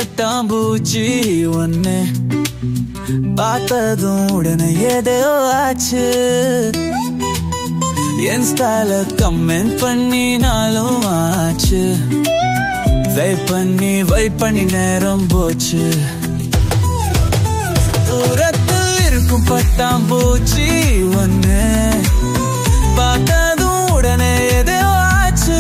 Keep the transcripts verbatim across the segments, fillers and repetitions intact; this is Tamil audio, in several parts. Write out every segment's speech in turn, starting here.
பட்டாம்பூச்சி ஒன்னு பார்த்ததும் உடனே எதையோ ஆச்சு. என் ஸ்டைல கமெண்ட் பண்ணினாலும் ஆச்சு. வெயிட் பண்ணி வெயிட் பண்ணி நேரம் போச்சு. தூரத்தில் இருக்கும் பட்டாம்பூச்சி ஒன்னு பார்த்ததும் உடனே எதையோ ஆச்சு.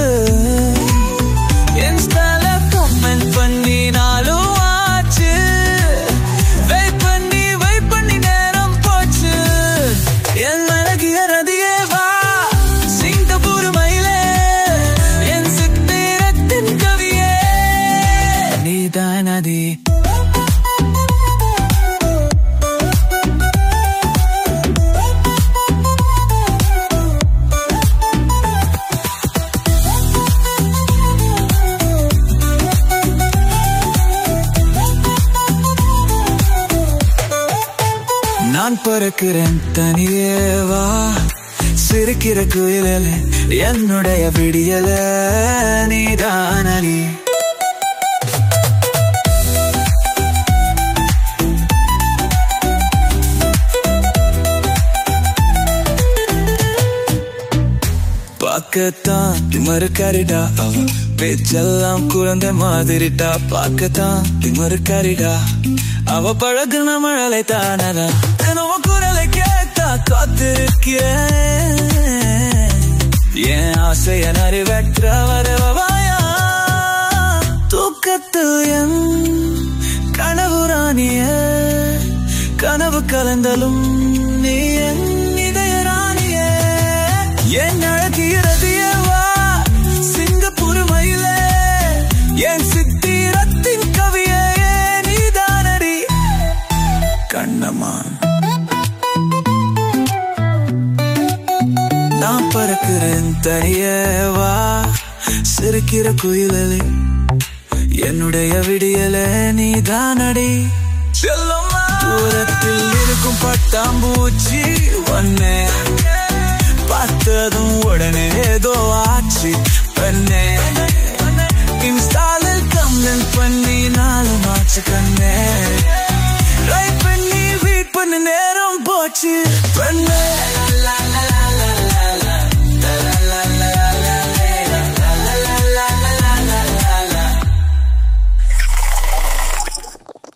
என் ஸ்டைல கமெண்ட் பண்ணினாலும் ஆச்சு. வெயிட் பண்ணி வெயிட் பண்ணி நேரம் போச்சு. என் அழகிய ரதியே வா சிங்கப்பூர் மயிலே, என் சித்திரத்தின் கவியே நீதான் நதி. நான் பறக்கிறேன் தனியேவா சிரிக்கிற குயிலே, என்னுடைய விடியல நீதானி. பார்க்கத்தான் திமறுக்காரிடா அவ பேச்செல்லாம் குழந்தை மாதிரிட்டா. பார்க்கத்தான் திமறுக்காரிடா அவ பழகுன மழலை தானடா. தினமும் குரலை கேட்டா காத்திருக்கிறேன். என் ஆசைய நிறைவேற்ற வரவாயா. தூக்கத்தில் என் கனவு ராணிய கனவு கலந்தலும் நீ என் இதய ராணிய. என் அழகியவா சிங்கப்பூர் மயிலே, என் சித்திரத்தின் கவியே நீதானடி கண்ணம்மா. நான் பறக்கிறேன் தனியேவா சிரிக்கிற குயிலே, என்னுடைய விடியலே நீதானடி. தூரத்தில் இருக்கும் பட்டாம்பூச்சி ஒன்னே பார்த்ததும் உடனே ஏதோ ஆச்சு. பெண்ணே இன்ஸ்டாலில் கம்ப்ளைண்ட் பண்ணி நாலு மாச்சு கண்ணே.